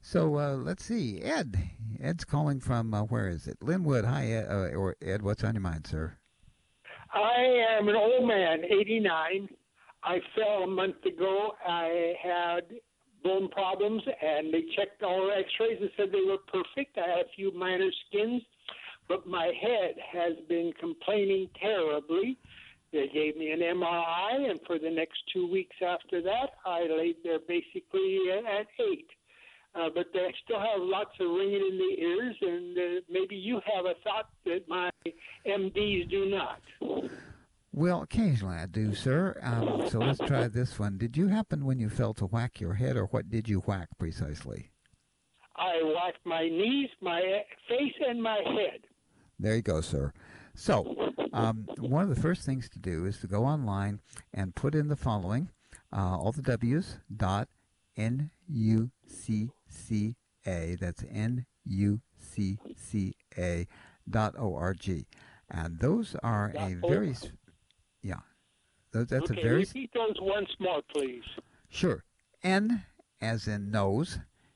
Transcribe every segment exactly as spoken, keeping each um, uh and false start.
So uh, let's see, Ed. Ed's calling from uh, where is it? Linwood. Hi, Ed. Uh, or Ed, what's on your mind, sir? I am an old man, eighty-nine. I fell a month ago. I had bone problems, and they checked all the x-rays and said they were perfect. I had a few minor skins, but my head has been complaining terribly. They gave me an M R I, and for the next two weeks after that, I laid there basically at eight. Uh, but I still have lots of ringing in the ears, and uh, maybe you have a thought that my M Ds do not. Well, occasionally I do, sir. Um, so let's try this one. Did you happen when you fell to whack your head, or what did you whack precisely? I whacked my knees, my face, and my head. There you go, sir. So um, one of the first things to do is to go online and put in the following, uh, all the W's, dot N U C C A, that's N U C C A dot O R G. And those are a very, yeah, those, that's okay, a very... repeat those once more, please. Sure. N as in nose,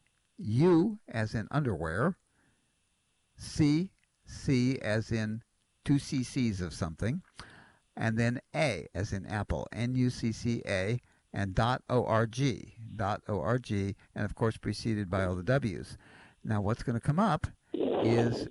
U as in underwear, C, C as in two cc's of something, and then A as in apple, N U C C A, and .org, .org, and of course preceded by all the W's. Now what's going to come up is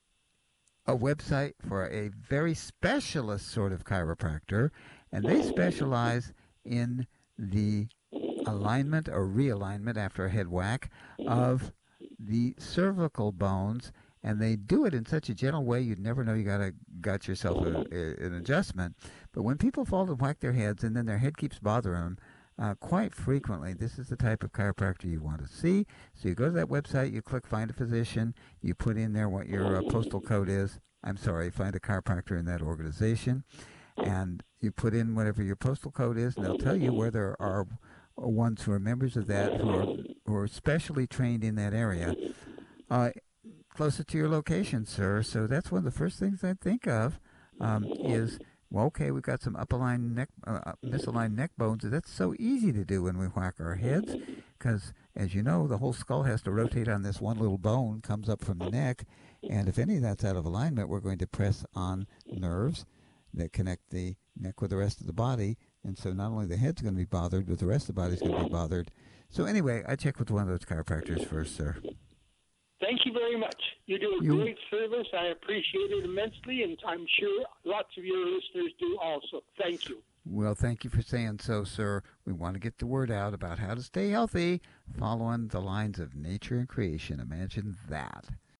a website for a very specialist sort of chiropractor, and they specialize in the alignment or realignment after a head whack of the cervical bones, and they do it in such a gentle way you'd never know you got a, got yourself a, a, an adjustment. But when people fall and whack their heads and then their head keeps bothering them, uh, quite frequently, this is the type of chiropractor you want to see. So you go to that website, you click Find a Physician, you put in there what your uh, postal code is. I'm sorry, find a chiropractor in that organization, and you put in whatever your postal code is, and they'll tell you where there are ones who are members of that, who are, who are specially trained in that area, uh, closer to your location, sir. So that's one of the first things I think of um, is, well, okay, we've got some up-aligned neck, uh, misaligned neck bones. That's so easy to do when we whack our heads because, as you know, the whole skull has to rotate on this one little bone, comes up from the neck, and if any of that's out of alignment, we're going to press on nerves that connect the neck with the rest of the body. And so not only the head's going to be bothered, but the rest of the body's going to be bothered. So anyway, I check with one of those chiropractors first, sir. Thank you very much. You do a You- great service. I appreciate it immensely, and I'm sure lots of your listeners do also. Thank you. Well, thank you for saying so, sir. We want to get the word out about how to stay healthy following the lines of nature and creation. Imagine that.